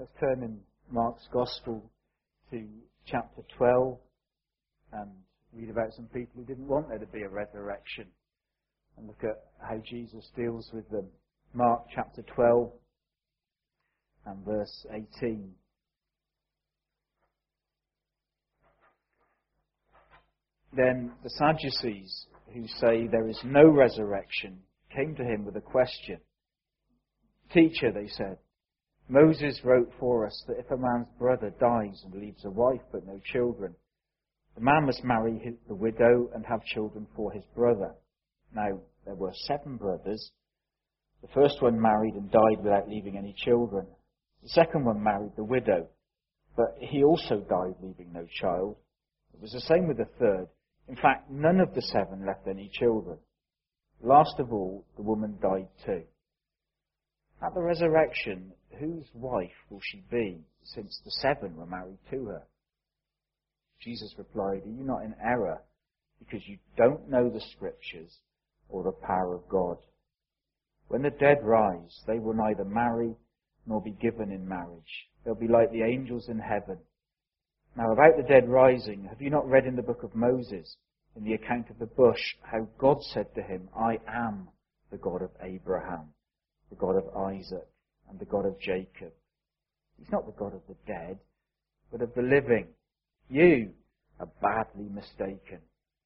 Let's turn in Mark's Gospel to chapter 12 and read about some people who didn't want there to be a resurrection and look at how Jesus deals with them. Mark chapter 12 and verse 18. Then the Sadducees, who say there is no resurrection, came to him with a question. "Teacher," they said, "Moses wrote for us that if a man's brother dies and leaves a wife but no children, the man must marry the widow and have children for his brother. Now, there were 7 brothers. The first one married and died without leaving any children. The second one married the widow, but he also died leaving no child. It was the same with the third. In fact, none of the 7 left any children. Last of all, the woman died too. At the resurrection, whose wife will she be, since the 7 were married to her?" Jesus replied, "Are you not in error, because you don't know the Scriptures or the power of God? When the dead rise, they will neither marry nor be given in marriage. They'll be like the angels in heaven. Now about the dead rising, have you not read in the book of Moses, in the account of the bush, how God said to him, 'I am the God of Abraham, the God of Isaac, and the God of Jacob'? He's not the God of the dead, but of the living. You are badly mistaken."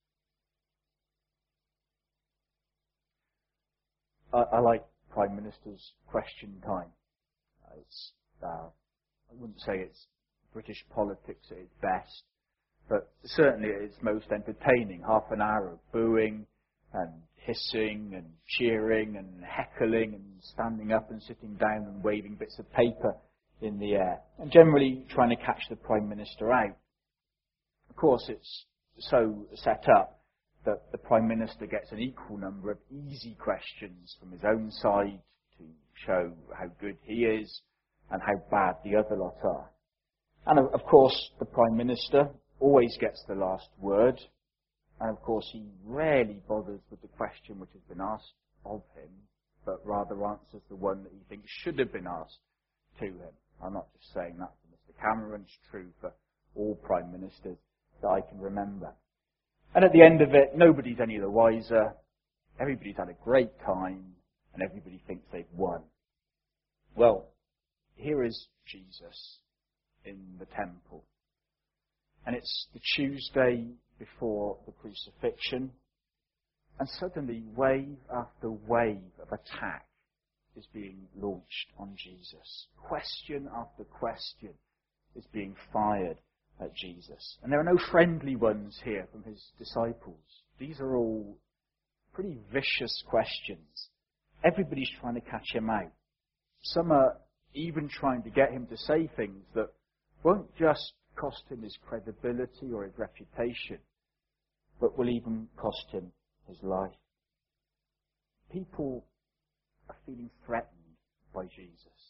I like Prime Minister's question time. I wouldn't say it's British politics at its best, but certainly at its most entertaining. Half an hour of booing and hissing and cheering and heckling and standing up and sitting down and waving bits of paper in the air, and generally trying to catch the Prime Minister out. Of course, it's so set up that the Prime Minister gets an equal number of easy questions from his own side to show how good he is and how bad the other lot are. And of course, the Prime Minister always gets the last word. And of course, he rarely bothers with the question which has been asked of him, but rather answers the one that he thinks should have been asked to him. I'm not just saying that for Mr. Cameron, it's true for all Prime Ministers that I can remember. And at the end of it, nobody's any the wiser, everybody's had a great time, and everybody thinks they've won. Well, here is Jesus in the temple. And it's the Tuesday before the crucifixion, and suddenly wave after wave of attack is being launched on Jesus. Question after question is being fired at Jesus. And there are no friendly ones here from his disciples. These are all pretty vicious questions. Everybody's trying to catch him out. Some are even trying to get him to say things that won't just cost him his credibility or his reputation, but will even cost him his life. People are feeling threatened by Jesus.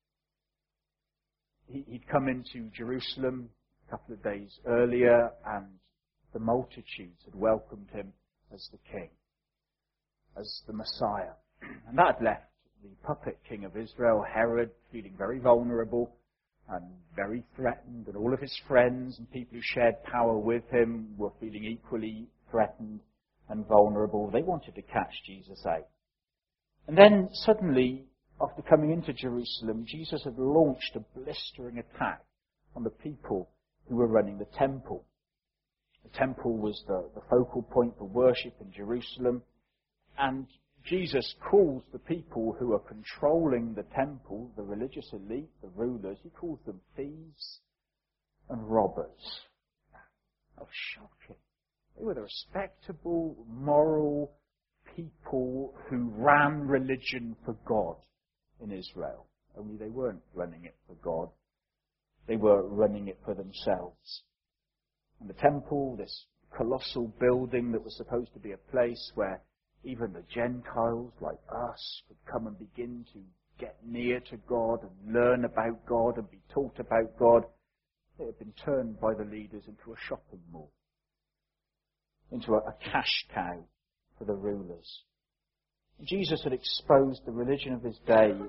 He'd come into Jerusalem a couple of days earlier, and the multitudes had welcomed him as the king, as the Messiah. And that had left the puppet king of Israel, Herod, feeling very vulnerable and very threatened, and all of his friends and people who shared power with him were feeling equally threatened and vulnerable. They wanted to catch Jesus out. And then suddenly, after coming into Jerusalem, Jesus had launched a blistering attack on the people who were running the temple. The temple was the focal point for worship in Jerusalem, and Jesus calls the people who are controlling the temple, the religious elite, the rulers, he calls them thieves and robbers. That was shocking. They were the respectable, moral people who ran religion for God in Israel. Only they weren't running it for God. They were running it for themselves. And the temple, this colossal building that was supposed to be a place where even the Gentiles like us could come and begin to get near to God and learn about God and be taught about God, it had been turned by the leaders into a shopping mall, into a cash cow for the rulers. Jesus had exposed the religion of his day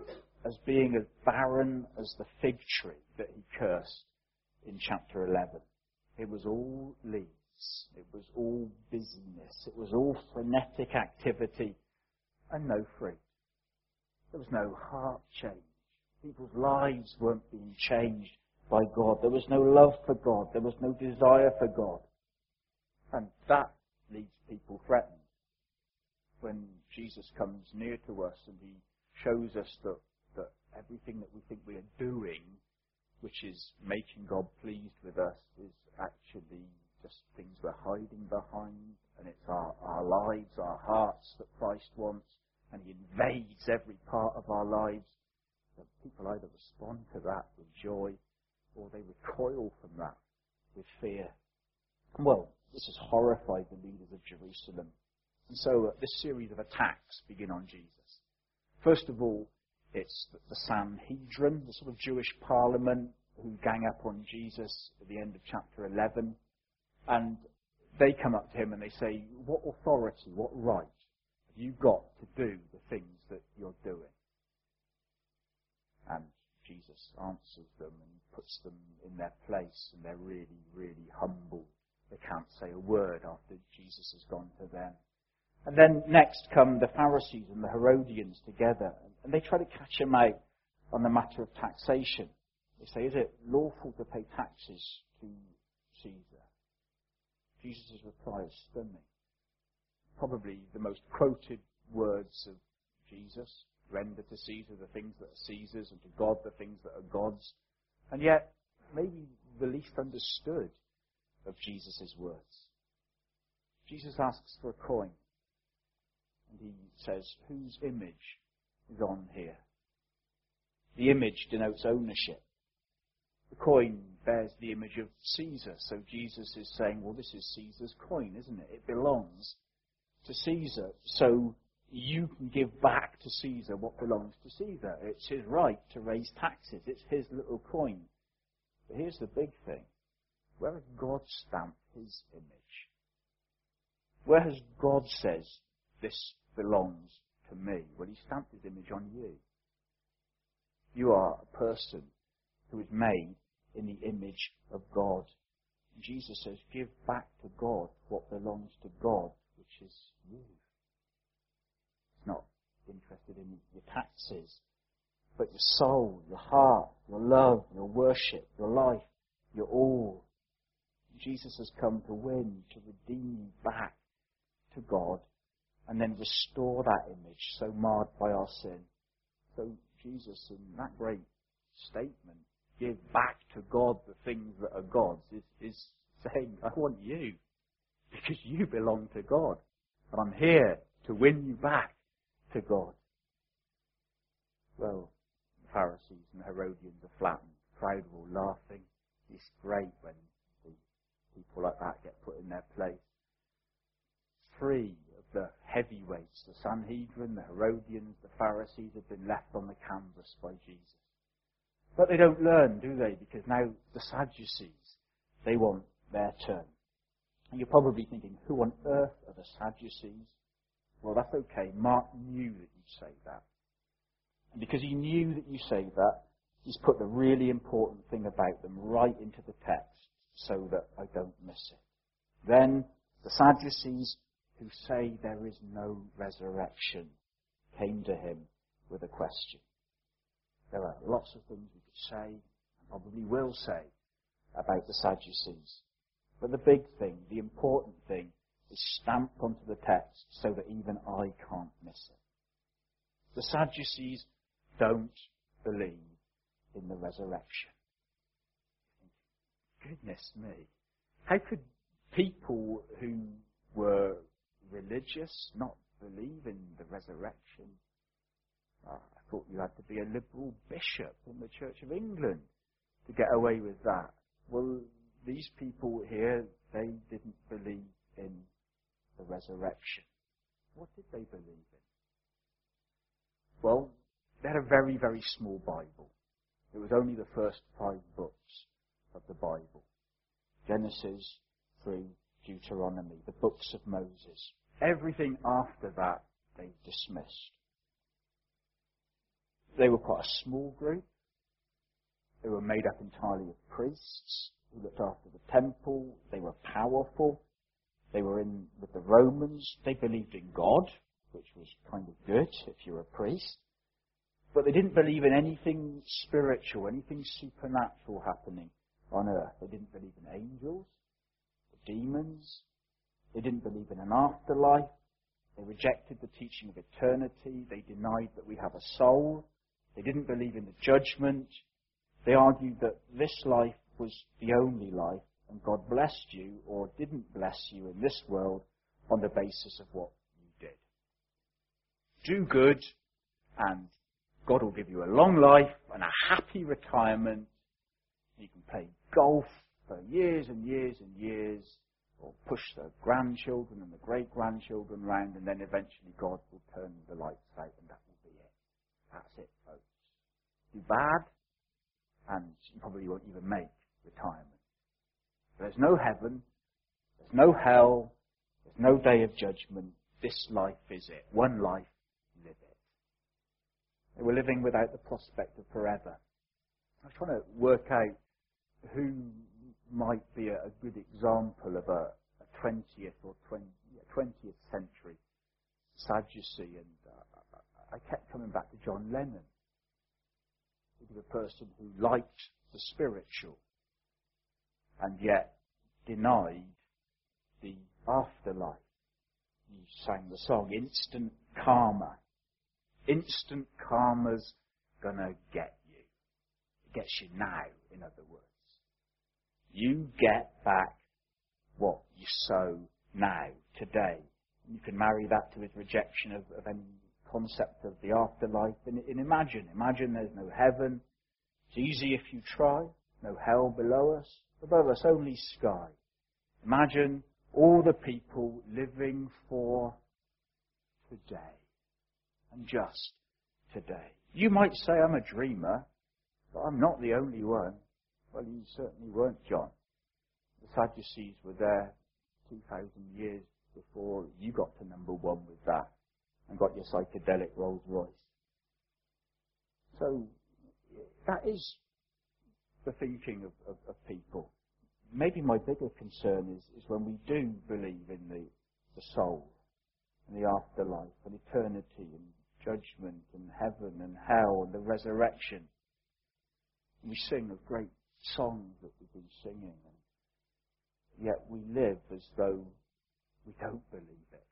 as being as barren as the fig tree that he cursed in chapter 11. It was all leaves. It was all busyness. It was all frenetic activity and no fruit. There was no heart change. People's lives weren't being changed by God. There was no love for God. There was no desire for God. And that leaves people threatened. When Jesus comes near to us and he shows us that everything that we think we are doing, which is making God pleased with us, is actually just things we're hiding behind, and it's our lives, our hearts that Christ wants, and he invades every part of our lives, then people either respond to that with joy, or they recoil from that with fear. Well, this has horrified the leaders of Jerusalem. And so this series of attacks begin on Jesus. First of all, it's the Sanhedrin, the sort of Jewish parliament who gang up on Jesus at the end of chapter 11. And they come up to him and they say, what authority, what right have you got to do the things that you're doing? And Jesus answers them and puts them in their place, and they're really, really humbled. They can't say a word after Jesus has gone to them. And then next come the Pharisees and the Herodians together, and they try to catch him out on the matter of taxation. They say, is it lawful to pay taxes to Caesar? Jesus' reply is stunning. Probably the most quoted words of Jesus: render to Caesar the things that are Caesar's, and to God the things that are God's. And yet, maybe the least understood of Jesus' words. Jesus asks for a coin. And he says, whose image is on here? The image denotes ownership. The coin bears the image of Caesar. So Jesus is saying, well, this is Caesar's coin, isn't it? It belongs to Caesar. So you can give back to Caesar what belongs to Caesar. It's his right to raise taxes. It's his little coin. But here's the big thing. Where has God stamped his image? Where has God says, this belongs to me? Well, he stamped his image on you. You are a person who is made in the image of God. Jesus says, give back to God what belongs to God, which is you. He's not interested in your taxes, but your soul, your heart, your love, your worship, your life, your all. Jesus has come to win, to redeem you back to God, and then restore that image so marred by our sin. So Jesus, in that great statement, give back to God the things that are God's, is saying, I want you, because you belong to God. And I'm here to win you back to God. Well, the Pharisees and the Herodians are flattened. The crowd are all laughing. It's great when people like that get put in their place. 3 of the heavyweights, the Sanhedrin, the Herodians, the Pharisees, have been left on the canvas by Jesus. But they don't learn, do they? Because now the Sadducees, they want their turn. And you're probably thinking, who on earth are the Sadducees? Well, that's okay. Mark knew that you'd say that. And because he knew that you say that, he's put the really important thing about them right into the text so that I don't miss it. Then the Sadducees, who say there is no resurrection, came to him with a question. There are lots of things we could say, and probably will say, about the Sadducees. But the big thing, the important thing, is stamped onto the text so that even I can't miss it. The Sadducees don't believe in the resurrection. Goodness me. How could people who were religious not believe in the resurrection? I thought you had to be a liberal bishop in the Church of England to get away with that. Well, these people here, they didn't believe in the resurrection. What did they believe in? Well, they had a very, very small Bible. It was only the first 5 books of the Bible. Genesis through Deuteronomy, the books of Moses. Everything after that, they dismissed. They were quite a small group. They were made up entirely of priests who looked after the temple. They were powerful. They were in with the Romans. They believed in God, which was kind of good if you're a priest. But they didn't believe in anything spiritual, anything supernatural happening on earth. They didn't believe in angels, or demons. They didn't believe in an afterlife. They rejected the teaching of eternity. They denied that we have a soul. They didn't believe in the judgment. They argued that this life was the only life, and God blessed you or didn't bless you in this world on the basis of what you did. Do good, and God will give you a long life and a happy retirement. You can play golf for years and years and years, or push the grandchildren and the great-grandchildren round, and then eventually God will turn the lights out, and that will be it. That's it, folks. Do bad, and you probably won't even make retirement. There's no heaven, there's no hell, there's no day of judgment. This life is it. One life, live it. They were living without the prospect of forever. I was trying to work out who might be a good example of a 20th or 20th century Sadducee, and I kept coming back to John Lennon. He was a person who liked the spiritual and yet denied the afterlife. You sang the song, Instant Karma. Instant karma's gonna get you. It gets you now, in other words. You get back what you sow now, today. You can marry that to his rejection of any concept of the afterlife. And imagine there's no heaven. It's easy if you try. No hell below us. Above us, only sky. Imagine all the people living for today. And just today. You might say I'm a dreamer, but I'm not the only one. Well, you certainly weren't, John. The Sadducees were there 2,000 years before you got to number one with that and got your psychedelic Rolls Royce. So that is the thinking of people. Maybe my bigger concern is when we do believe in the soul and the afterlife and eternity and judgment and heaven and hell and the resurrection. We sing of great songs that we've been singing, and yet we live as though we don't believe it.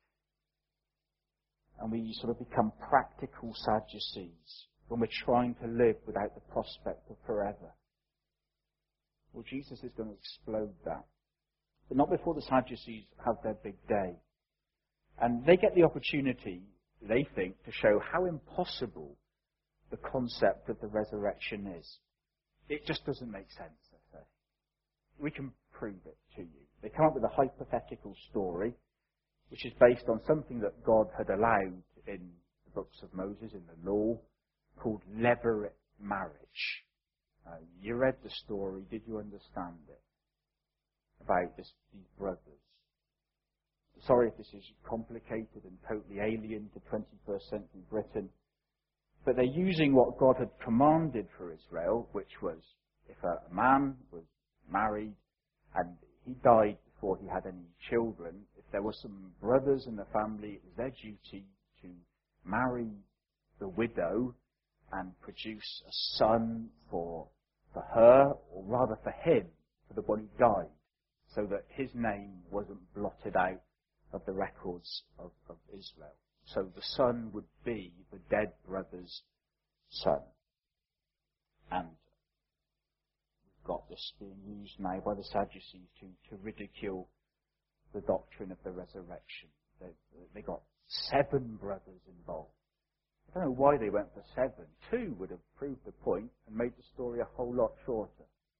And we sort of become practical Sadducees when we're trying to live without the prospect of forever. Well, Jesus is going to explode that. But not before the Sadducees have their big day. And they get the opportunity, they think, to show how impossible the concept of the resurrection is. It just doesn't make sense, they say. We can prove it to you. They come up with a hypothetical story, which is based on something that God had allowed in the books of Moses, in the law, called levirate marriage. You read the story, did you understand it? About these brothers. Sorry if this is complicated and totally alien to 21st century Britain, but they're using what God had commanded for Israel, which was if a man was married and he died before he had any children, if there were some brothers in the family, it was their duty to marry the widow and produce a son for her, or rather for him, for the one who died, so that his name wasn't blotted out of the records of Israel. So the son would be the dead brother's son. And we've got this being used now by the Sadducees to ridicule the doctrine of the resurrection. They got 7 brothers involved. I don't know why they went for 7. 2 would have proved the point and made the story a whole lot shorter.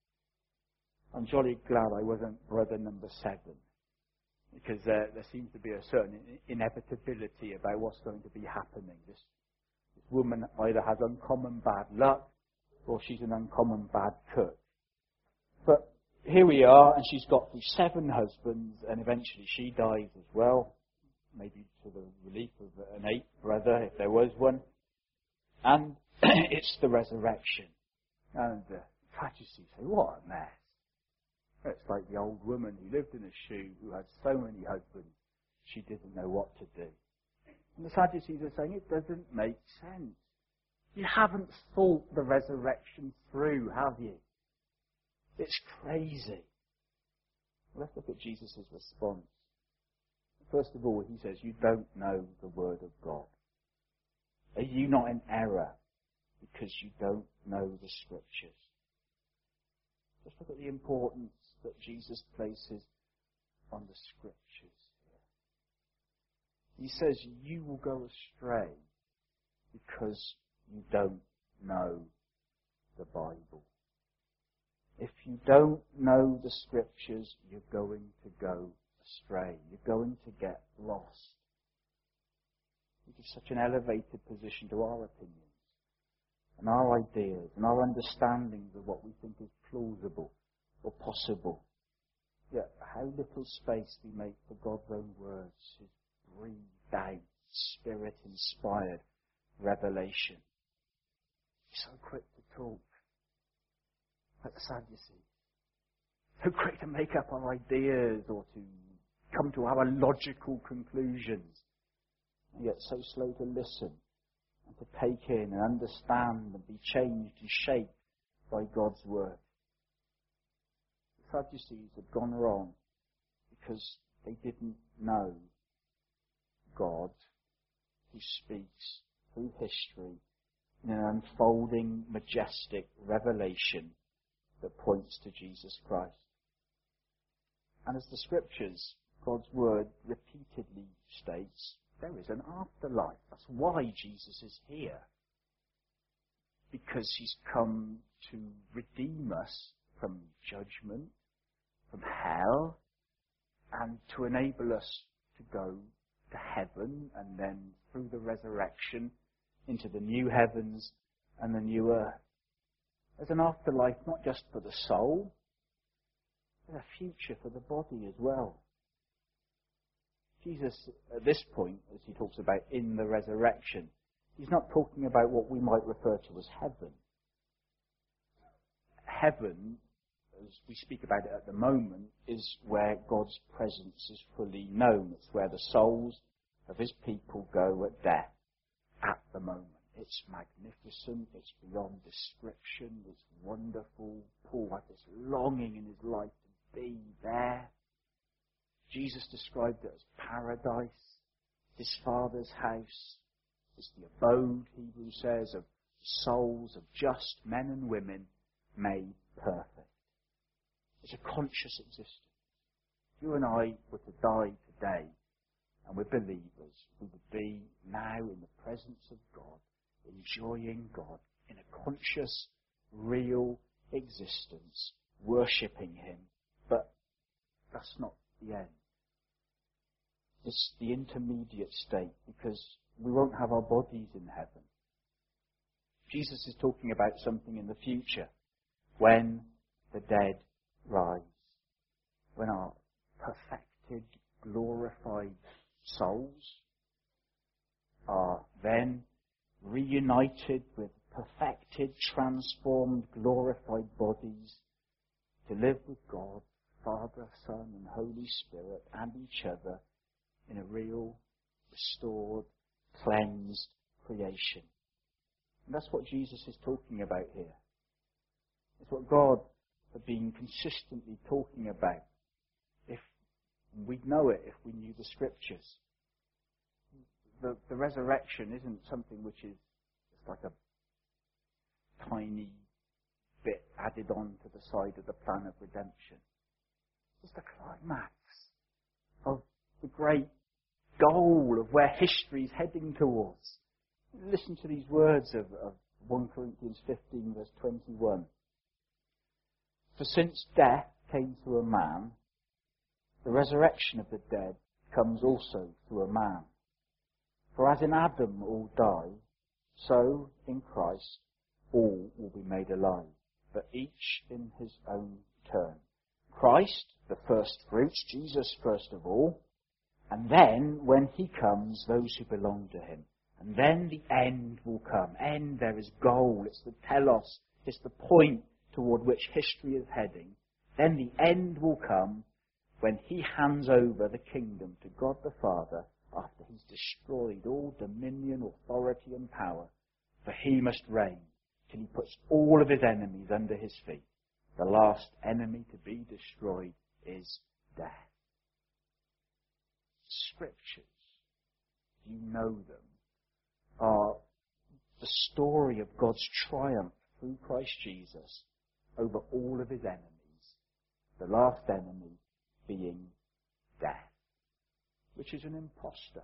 I'm jolly glad I wasn't brother number 7, because there seems to be a certain inevitability about what's going to be happening. This woman either has uncommon bad luck or she's an uncommon bad cook. But here we are, and she's got 7 husbands, and eventually she dies as well, maybe to the relief of an 8th brother, if there was one. And it's the resurrection. And the Sadducees say, what a mess. It's like the old woman who lived in a shoe, who had so many husbands, she didn't know what to do. And the Sadducees are saying, it doesn't make sense. You haven't thought the resurrection through, have you? It's crazy. Well, let's look at Jesus' response. First of all, he says, you don't know the Word of God. Are you not in error because you don't know the Scriptures? Just look at the importance that Jesus places on the Scriptures here. He says, you will go astray because you don't know the Bible. If you don't know the Scriptures, you're going to go astray. You're going to get lost. We give such an elevated position to our opinions and our ideas and our understandings of what we think is plausible or possible. Yet how little space we make for God's own words, His breathed out, Spirit-inspired revelation. He's so quick to talk, like the Sadducees. So quick to make up our ideas or to come to our logical conclusions. And yet so slow to listen and to take in and understand and be changed and shaped by God's Word. The Sadducees had gone wrong because they didn't know God, who speaks through history in an unfolding, majestic revelation that points to Jesus Christ. And as the Scriptures, God's Word repeatedly states, there is an afterlife. That's why Jesus is here. Because He's come to redeem us from judgment, from hell, and to enable us to go to heaven, and then through the resurrection into the new heavens and the new earth. There's an afterlife not just for the soul, there's a future for the body as well. Jesus, at this point, as he talks about in the resurrection, he's not talking about what we might refer to as heaven. Heaven, as we speak about it at the moment, is where God's presence is fully known. It's where the souls of His people go at death at the moment. It's magnificent, it's beyond description, it's wonderful. Paul had this longing in his life to be there. Jesus described it as paradise, His Father's house. It's the abode, Hebrews says, of souls of just men and women made perfect. It's a conscious existence. If you and I were to die today, and we're believers, we would be now in the presence of God, enjoying God in a conscious, real existence, worshipping Him. But that's not the end. It's the intermediate state, because we won't have our bodies in heaven. Jesus is talking about something in the future, when the dead rise, when our perfected, glorified souls are then reunited with perfected, transformed, glorified bodies to live with God, Father, Son, and Holy Spirit, and each other in a real, restored, cleansed creation. And that's what Jesus is talking about here. It's what God had been consistently talking about. If we'd know it, if we knew the Scriptures. The resurrection isn't something which is just like a tiny bit added on to the side of the plan of redemption. It's the climax of the great goal of where history is heading towards. Listen to these words of 1 Corinthians 15 verse 21. For since death came through a man, the resurrection of the dead comes also through a man. For as in Adam all die, so in Christ all will be made alive, but each in his own turn. Christ, the first fruits, Jesus first of all, and then, when He comes, those who belong to Him. And then the end will come. End, there is goal. It's the telos. It's the point toward which history is heading. Then the end will come when he hands over the kingdom to God the Father after he's destroyed all dominion, authority and power. For he must reign till he puts all of his enemies under his feet. The last enemy to be destroyed is death. Scriptures, you know them, are the story of God's triumph through Christ Jesus over all of his enemies. The last enemy being death, which is an impostor.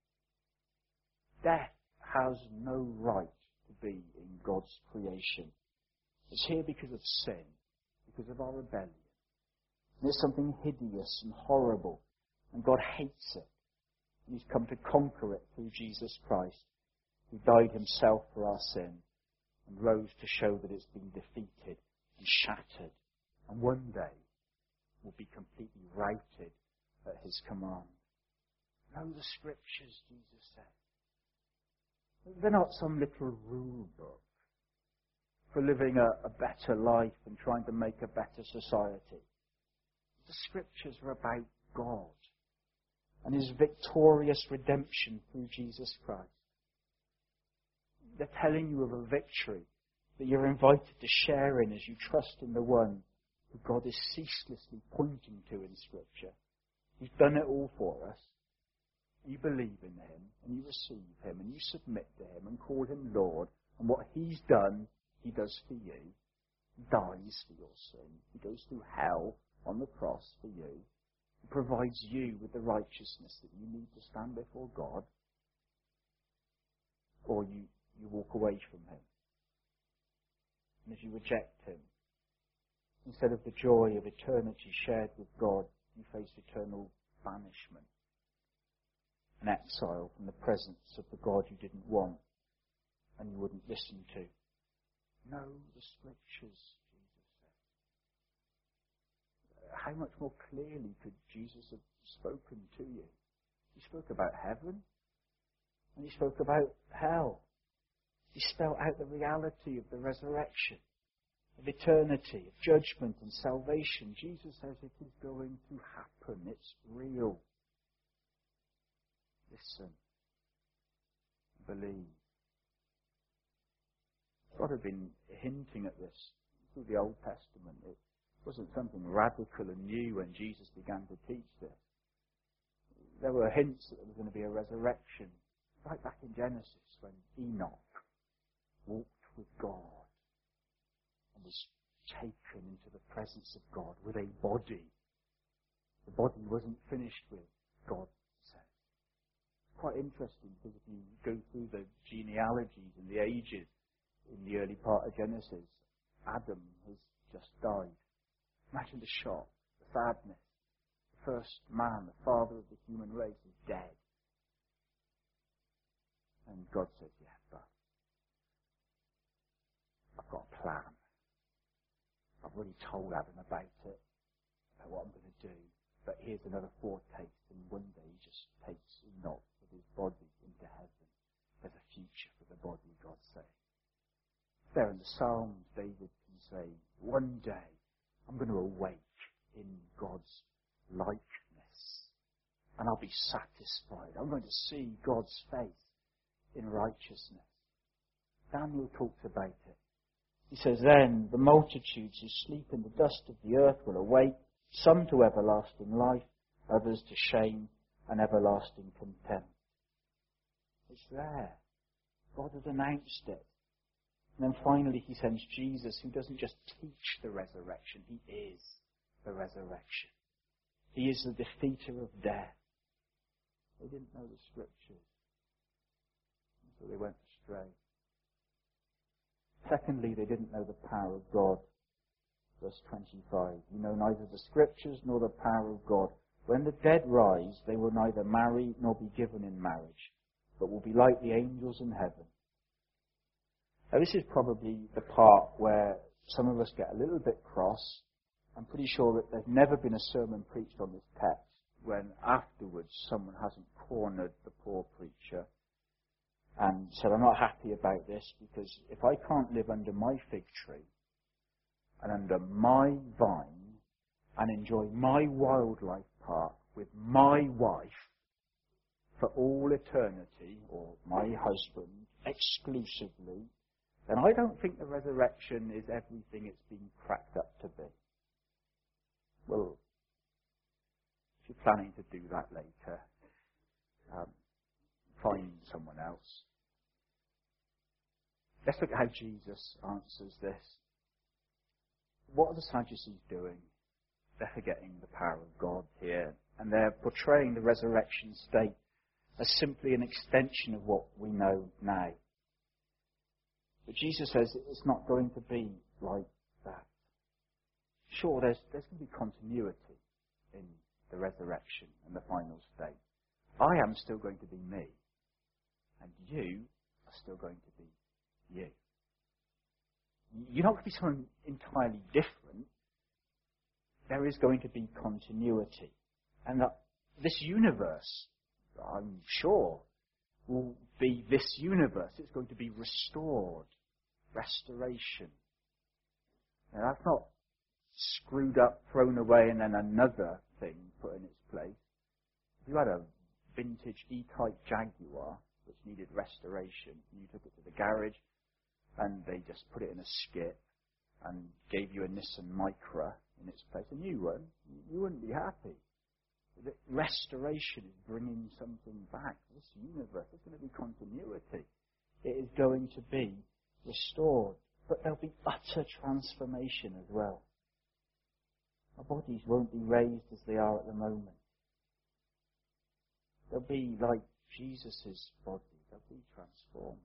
Death has no right to be in God's creation. It's here because of sin, because of our rebellion. And it's something hideous and horrible, and God hates it. And he's come to conquer it through Jesus Christ, who died himself for our sin and rose to show that it's been defeated and shattered, and one day will be completely routed at his command. Know the Scriptures, Jesus said. They're not some little rule book for living a better life and trying to make a better society. The Scriptures are about God and his victorious redemption through Jesus Christ. They're telling you of a victory that you're invited to share in as you trust in the one who God is ceaselessly pointing to in Scripture. He's done it all for us. You believe in him, and you receive him, and you submit to him, and call him Lord. And what he's done, he does for you. He dies for your sin. He goes through hell on the cross for you. He provides you with the righteousness that you need to stand before God. Or you walk away from him. And if you reject him, instead of the joy of eternity shared with God, you face eternal banishment. An exile from the presence of the God you didn't want and you wouldn't listen to. Know the Scriptures, Jesus said. How much more clearly could Jesus have spoken to you? He spoke about heaven and he spoke about hell. He spelled out the reality of the resurrection, of eternity, of judgment and salvation. Jesus says it is going to happen. It's real. Listen. Believe. God had been hinting at this through the Old Testament. It wasn't something radical and new when Jesus began to teach this. There were hints that there was going to be a resurrection right back in Genesis when Enoch walked with God and was taken into the presence of God with a body. The body wasn't finished with, God said. Quite interesting because if you go through the genealogies and the ages in the early part of Genesis, Adam has just died. Imagine the shock, the sadness. The first man, the father of the human race, is dead. And God says, yeah, but I've got a plan. I've already told Adam about it, about what I'm going to do. But here's another foretaste, and one day he just takes Enoch with his body into heaven. There's a future for the body, God says. There in the Psalms, David can say, one day I'm going to awake in God's likeness, and I'll be satisfied. I'm going to see God's face in righteousness. Daniel talks about it. He says, then the multitudes who sleep in the dust of the earth will awake, some to everlasting life, others to shame and everlasting contempt. It's there. God has announced it. And then finally he sends Jesus, who doesn't just teach the resurrection, he is the resurrection. He is the defeater of death. They didn't know the Scriptures, and so they went astray. Secondly, they didn't know the power of God. Verse 25, you know neither the Scriptures nor the power of God. When the dead rise, they will neither marry nor be given in marriage, but will be like the angels in heaven. Now, this is probably the part where some of us get a little bit cross. I'm pretty sure that there's never been a sermon preached on this text when afterwards someone hasn't cornered the poor preacher and said, I'm not happy about this, because if I can't live under my fig tree and under my vine and enjoy my wildlife park with my wife for all eternity, or my husband exclusively, then I don't think the resurrection is everything it's been cracked up to be. Well, if you're planning to do that later, find someone else. Let's look at how Jesus answers this. What are the Sadducees doing? They're forgetting the power of God here, and they're portraying the resurrection state as simply an extension of what we know now. But Jesus says it's not going to be like that. Sure, there's going to be continuity in the resurrection and the final state. I am still going to be me, and you are still going to be you. You're not going to be someone entirely different. There is going to be continuity. And that this universe, I'm sure, will be this universe. It's going to be restored. Restoration. Now, that's not screwed up, thrown away, and then another thing put in its place. If you had a vintage E-Type Jaguar which needed restoration, and you took it to the garage, and they just put it in a skip and gave you a Nissan Micra in its place, a new one, you wouldn't be happy. The restoration is bringing something back. This universe, there's going to be continuity. It is going to be restored. But there'll be utter transformation as well. Our bodies won't be raised as they are at the moment. They'll be like Jesus' body. They'll be transformed.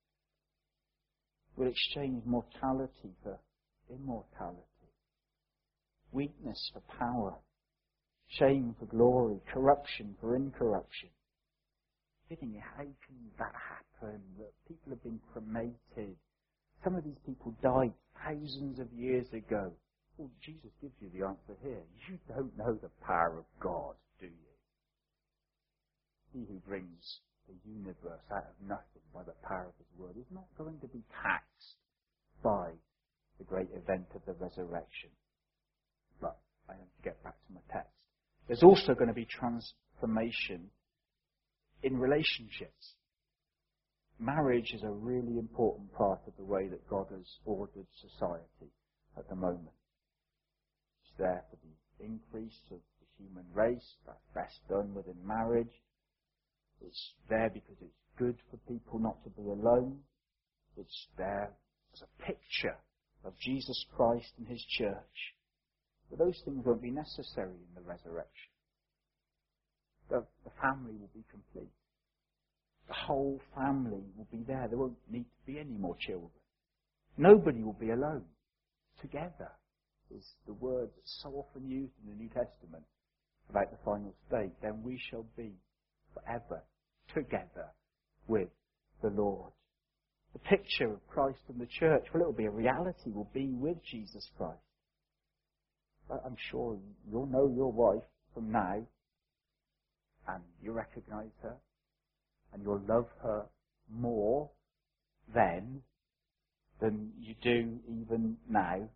We'll exchange mortality for immortality. Weakness for power. Shame for glory. Corruption for incorruption. Thinking, how can that happen? That people have been cremated. Some of these people died thousands of years ago. Well, Jesus gives you the answer here. You don't know the power of God, do you? He who brings the universe out of nothing by the power of his word is not going to be taxed by the great event of the resurrection. But I have to get back to my text. There's also going to be transformation in relationships. Marriage is a really important part of the way that God has ordered society at the moment. It's there for the increase of the human race. That's best done within marriage. It's there because it's good for people not to be alone. It's there as a picture of Jesus Christ and his church. But those things won't be necessary in the resurrection. The family will be complete. The whole family will be there. There won't need to be any more children. Nobody will be alone. Together is the word that's so often used in the New Testament about the final state. Then we shall be forever together with the Lord. The picture of Christ and the church, well, it will be a reality. We'll be with Jesus Christ. But I'm sure you'll know your wife from now, and you'll recognize her, and you'll love her more then than you do even now.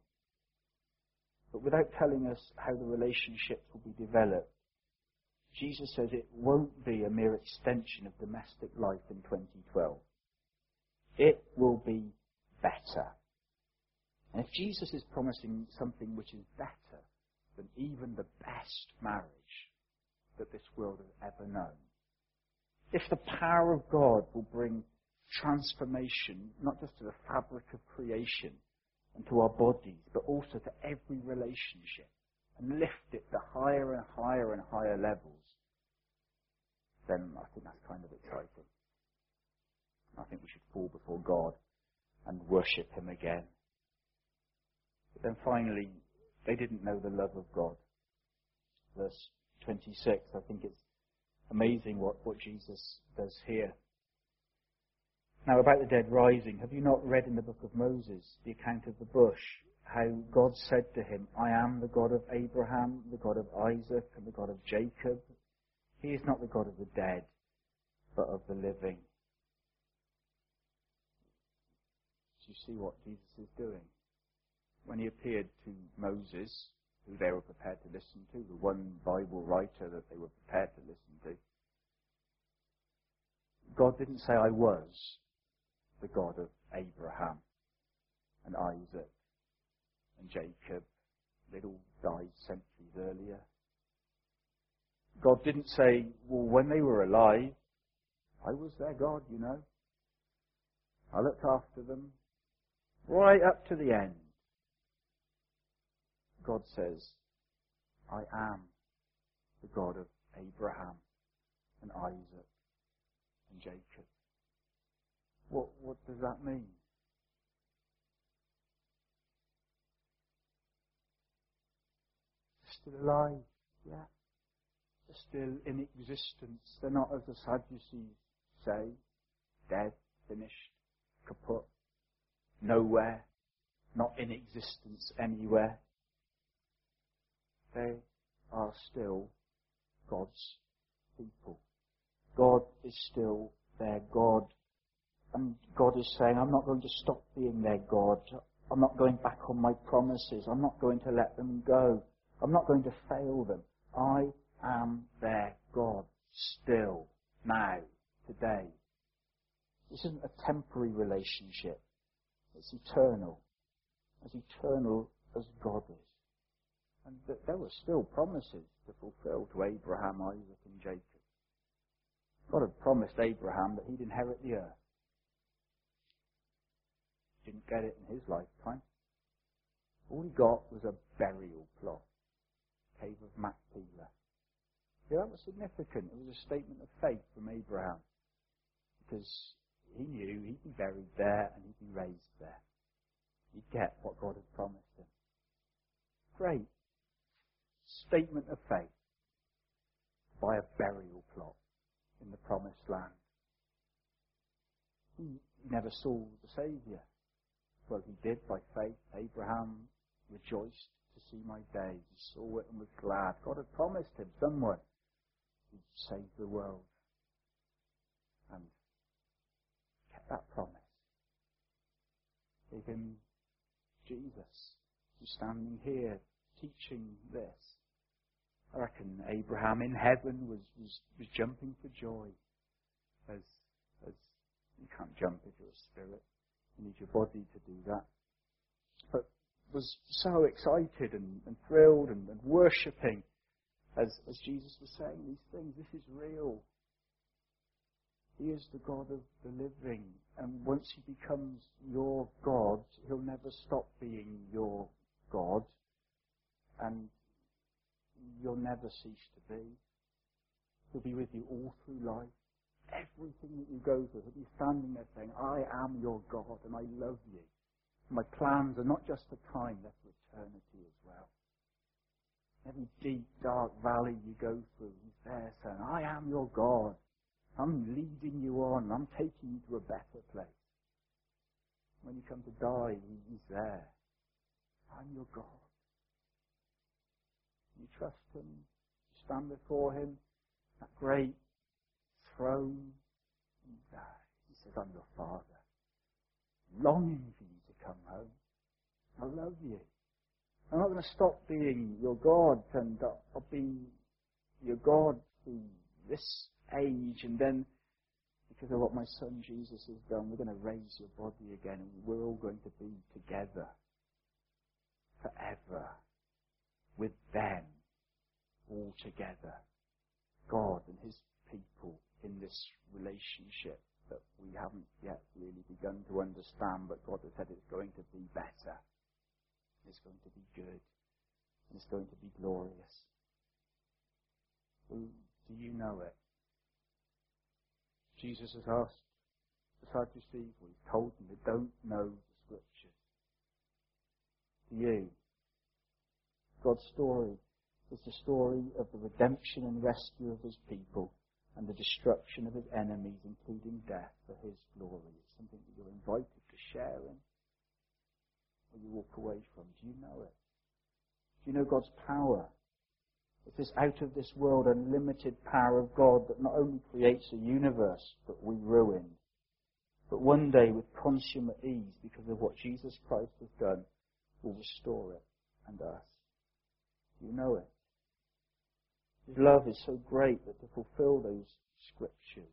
But without telling us how the relationships will be developed, Jesus says it won't be a mere extension of domestic life in 2012. It will be better. And if Jesus is promising something which is better than even the best marriage that this world has ever known, if the power of God will bring transformation, not just to the fabric of creation and to our bodies, but also to every relationship, and lift it to higher and higher and higher levels, then I think that's kind of exciting. I think we should fall before God and worship him again. But then finally, they didn't know the love of God. Verse 26, I think it's amazing what Jesus does here. Now, about the dead rising, have you not read in the book of Moses, the account of the bush, how God said to him, I am the God of Abraham, the God of Isaac, and the God of Jacob. He is not the God of the dead, but of the living. you see what Jesus is doing? When he appeared to Moses, who they were prepared to listen to, the one Bible writer that they were prepared to listen to, God didn't say, I was the God of Abraham and Isaac and Jacob. They'd all died centuries earlier. God didn't say, well, when they were alive, I was their God, you know. I looked after them right up to the end. God says, I am the God of Abraham and Isaac and Jacob. What does that mean? They're still alive, yeah. They're still in existence. They're not, as the Sadducees say, dead, finished, kaput, nowhere, not in existence anywhere. They are still God's people. God is still their God. And God is saying, I'm not going to stop being their God. I'm not going back on my promises. I'm not going to let them go. I'm not going to fail them. I am their God still, now, today. This isn't a temporary relationship. It's eternal. As eternal as God is. And there were still promises to fulfill to Abraham, Isaac and Jacob. God had promised Abraham that he'd inherit the earth. Didn't get it in his lifetime. All he got was a burial plot. Cave of Machpelah. Yeah, that was significant. It was a statement of faith from Abraham. Because he knew he'd be buried there and he'd be raised there. He'd get what God had promised him. Great. Statement of faith. By a burial plot in the promised land. He never saw the Saviour. Well, he did by faith. Abraham rejoiced to see my day. He saw it and was glad. God had promised him someone who'd save the world. And kept that promise. Gave him Jesus, who's standing here teaching this. I reckon Abraham in heaven was jumping for joy. As you can't jump if you're a spirit. You need your body to do that. But was so excited and thrilled and worshipping as Jesus was saying these things. This is real. He is the God of the living. And once he becomes your God, he'll never stop being your God. And you'll never cease to be. He'll be with you all through life. Everything that you go through, he'll be standing there saying, I am your God and I love you. My plans are not just for time, they're for eternity as well. Every deep, dark valley you go through, he's there saying, I am your God. I'm leading you on. I'm taking you to a better place. When you come to die, he's there. I'm your God. You trust him. You stand before him. That great throne. And he says, I'm your Father. Longing for you to come home. I love you. I'm not going to stop being your God, and I'll be your God through this age, and then because of what my son Jesus has done, we're going to raise your body again, and we're all going to be together forever with them, all together. God and his people in this relationship that we haven't yet really begun to understand, but God has said it's going to be better. It's going to be good. And it's going to be glorious. Well, do you know it? Jesus has asked the Sadducees, well, he's told them they don't know the Scriptures. Do you? God's story is the story of the redemption and rescue of his people and the destruction of his enemies, including death, for his glory. It's something that you're invited to share in, or you walk away from. Do you know it? Do you know God's power? It's this out of this world unlimited power of God that not only creates a universe that we ruined, but one day with consummate ease because of what Jesus Christ has done, will restore it and us. You know it. His love is so great that to fulfill those scriptures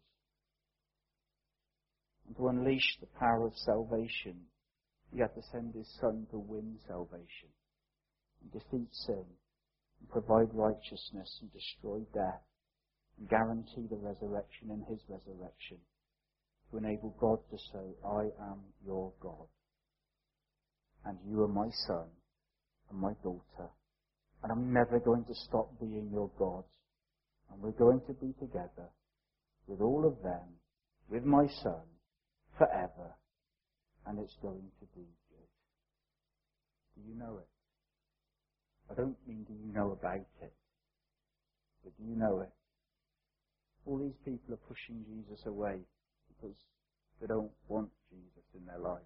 and to unleash the power of salvation, he had to send his Son to win salvation and defeat sin and provide righteousness and destroy death and guarantee the resurrection in his resurrection to enable God to say, I am your God and you are my son and my daughter, and I'm never going to stop being your God, and we're going to be together with all of them, with my son, forever, and it's going to be good. Do you know it? I don't mean do you know about it, but do you know it? All these people are pushing Jesus away because they don't want Jesus in their life.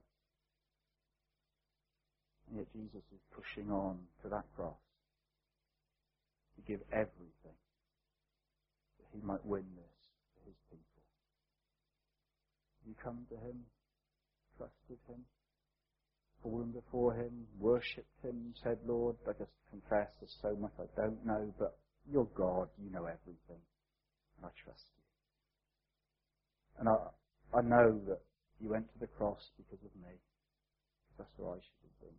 And yet Jesus is pushing on to that cross to give everything that he might win this for his people. You come to him, trusted him, fallen before him, worshipped him, said, Lord, I just confess there's so much I don't know, but you're God, you know everything, and I trust you. And I know that you went to the cross because of me, because that's what I should have done.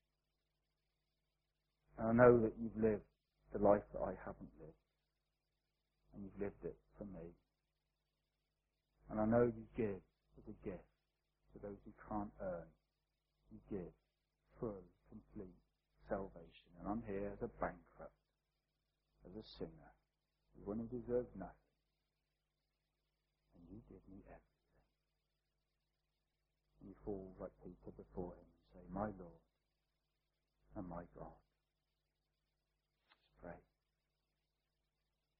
And I know that you've lived the life that I haven't lived, and you've lived it for me. And I know you give as a gift to those who can't earn. You give full, complete salvation. And I'm here as a bankrupt, as a sinner, as one who deserves nothing. And you give me everything. And you fall like Peter before him and say, my Lord and my God.